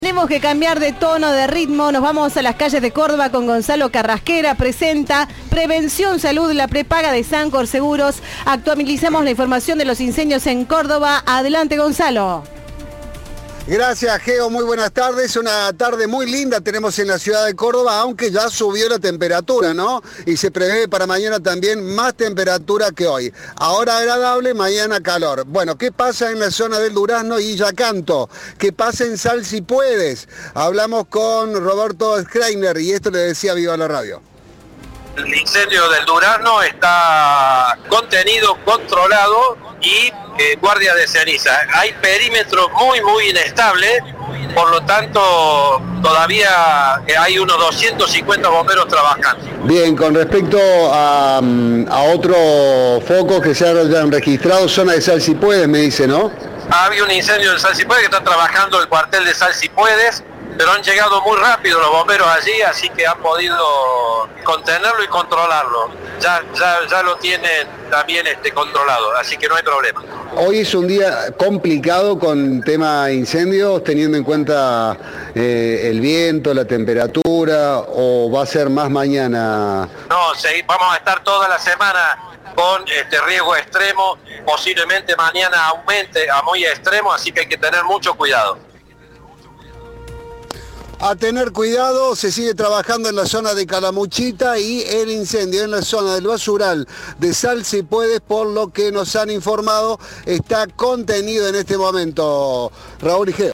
Tenemos que cambiar de tono, de ritmo. Nos vamos a las calles de Córdoba con Gonzalo Carrasquera. Presenta Prevención Salud, la prepaga de Sancor Seguros. Actualizamos la información de los incendios en Córdoba. Adelante, Gonzalo. Gracias, Geo. Muy buenas tardes. Una tarde muy linda tenemos en la ciudad de Córdoba, aunque ya subió la temperatura, ¿no? Y se prevé para mañana también más temperatura que hoy. Ahora agradable, mañana calor. Bueno, ¿qué pasa en la zona del Durazno y Yacanto? ¿Qué pasa en Sal si puedes? Hablamos con Roberto Schreiner y esto le decía Viva la Radio. El incendio del Durazno está contenido, controlado y guardia de ceniza. Hay perímetro muy inestable, por lo tanto todavía hay unos 250 bomberos trabajando. Bien, con respecto a otros focos que se han registrado, zona de Sal si puedes, me dice, ¿no? Había un incendio en Sal si puedes que está trabajando el cuartel de Sal si puedes, pero han llegado muy rápido los bomberos allí, así que han podido contenerlo y controlarlo. Ya lo tienen también controlado, así que no hay problema. Hoy es un día complicado con tema incendios, teniendo en cuenta el viento, la temperatura, o va a ser más mañana. No, sí, vamos a estar toda la semana con riesgo extremo, posiblemente mañana aumente a muy extremo, así que hay que tener mucho cuidado. A tener cuidado, se sigue trabajando en la zona de Calamuchita y el incendio en la zona del basural de Sal si puedes, por lo que nos han informado, está contenido en este momento. Raúl y Geo.